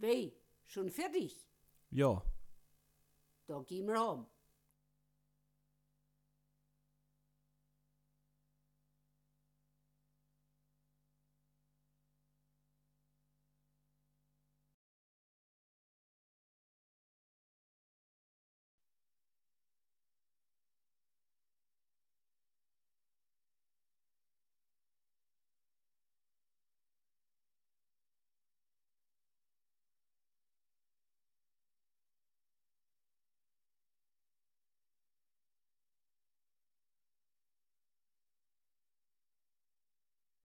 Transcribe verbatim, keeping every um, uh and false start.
Wie? Schon fertig? Ja. Da gehen wir heim.